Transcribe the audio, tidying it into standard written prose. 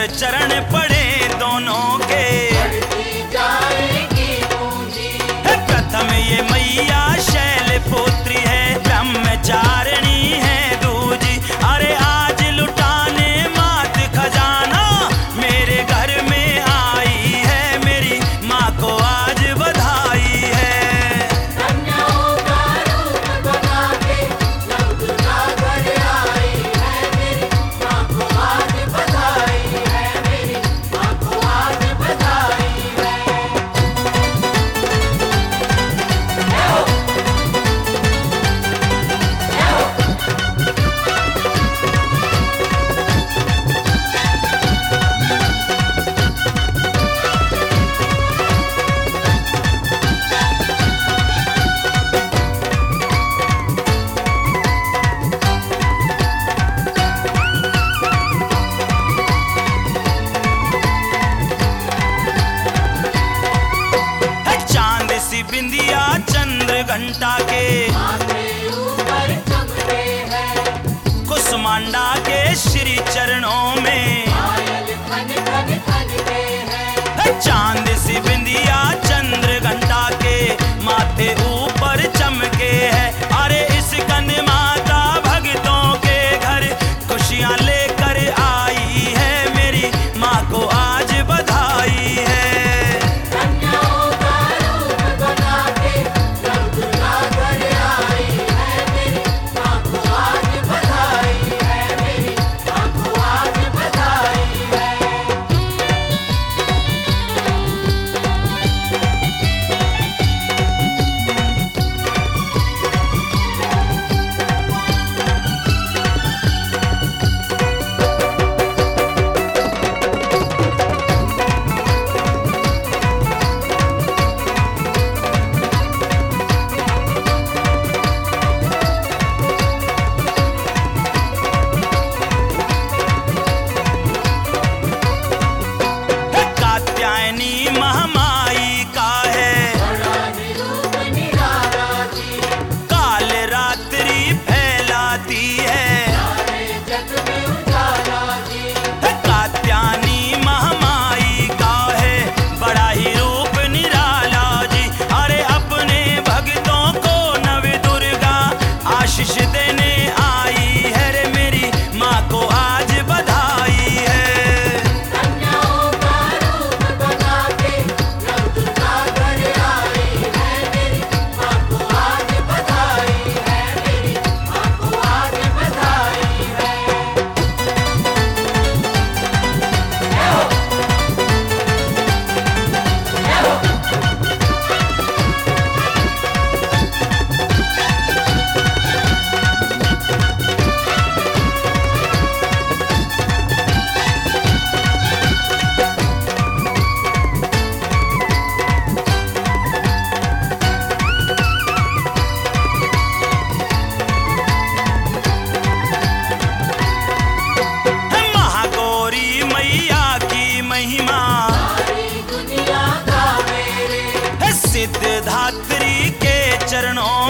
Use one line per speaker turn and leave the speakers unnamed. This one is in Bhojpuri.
कर चरण पड़े दोनों के प्रथम ये मैया शैलपुत्री है, ब्रह्मचारिणी है दूजी। अरे आज लुटाने मात खजाना मेरे घर में आई है, मेरी माँ को आज बधाई है।
कन्याओं का रूप बना के नवदुर्गा घर आई है, मेरी माँ को आज बधाई है, मेरी माँ को आज बधाई है।
चांद सी बिंदिया चंद्र घंटा के
माथे ऊपर चमके हैं,
कुसमांडा के श्री चरणों में
पायल खन खन खनके हैं।
चांद सी बिंदिया चंद्र घंटा के माथे ऊपर चमके है। अरे इस कन्या माता भक्तों के घर खुशियां लेकर आई है, मेरी माँ को आज बधाई है।
कन्याओं का रूप बना के नवदुर्गा घर आई है, मेरी माँ को आज बधाई है, मेरी माँ को आज बधाई है।
कात्यायनी महामाई का है,
बड़ा निरूप निराला जी,
काल रात्रि फैलाती है।
सारे जग में उजाला जी।
कात्यायनी महामाई का है, बड़ा ही रूप निराला जी। अरे अपने भक्तों को नव दुर्गा आशीष देने आई है, रे मेरी माँ को आज बधाई है।
कन्याओं का रूप बना के नवदुर्गा घर आई है, मेरी माँ को आज बधाई है, मेरी माँ को आज बधाई है।
महागौरी मैया की महिमा
सारी दुनिया का मेरे
सिद्धधात्री के चरणों